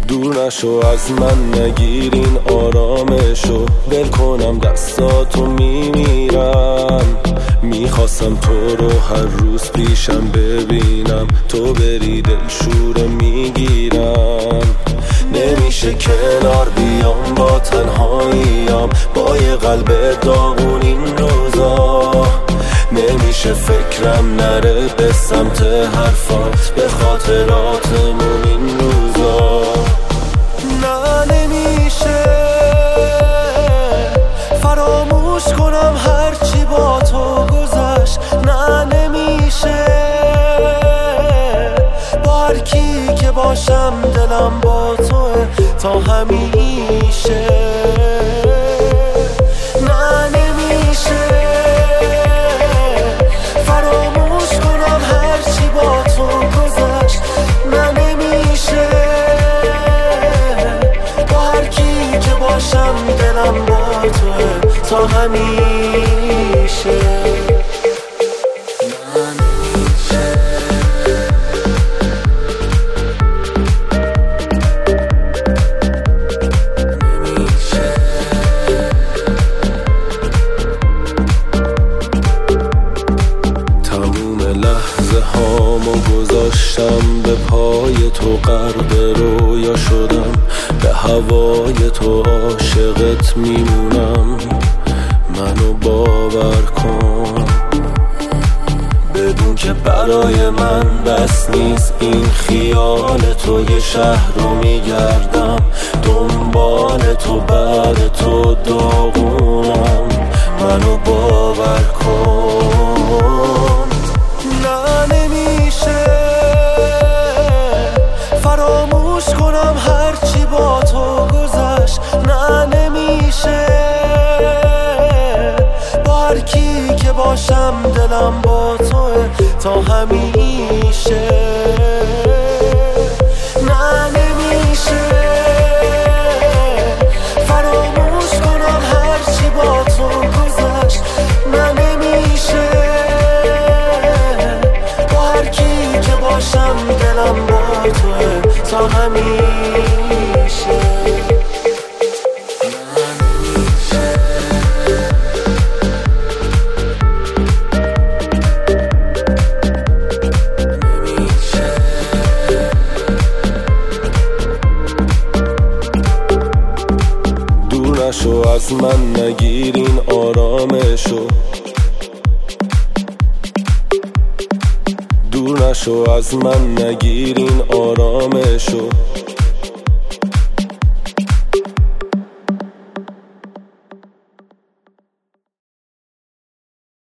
دور نشو از من، نگیر این آرامشو. ول کنم دستاتو میمیرم، میخواستم تو رو هر روز پیشم ببینم، تو بری دلشوره میگیرم. نمیشه کنار بیام با تنهاییم، با یه قلب داغون این روزا. نمیشه فکرم نره به سمت حرفات، به خاطراتمون این روزا. نه نمیشه فراموش کنم هرچی با تو گذشت. نه نمیشه با هر کی که باشم دلم با توه تا همیشه. نه نمیشه فراموش کنم هرچی با تو گذشت. نه نمیشه با هر کی که باشم دلم با توه تا همیشه. گذاشتم به پای تو، غرق رویا شدم، به هوای تو عاشقت میمونم. منو باور کن، بدون که برای من بس نیست این خیال تو. یه شهر رو میگردم دنبال تو، بعد تو داغونم. منو باور کن. نه نمیشه فراموش کنم هرچی با تو گذشت. نه نمیشه با هر کی که باشم دلم با توه تا همیشه. نه نمیشه فراموش کنم هرچی با تو گذشت. نه نمیشه با هر کی که باشم دلم با توه تا همیشه. دور نشو از من، نگیر این آرامشو. دور نشو از من، نگیر این آرامشو.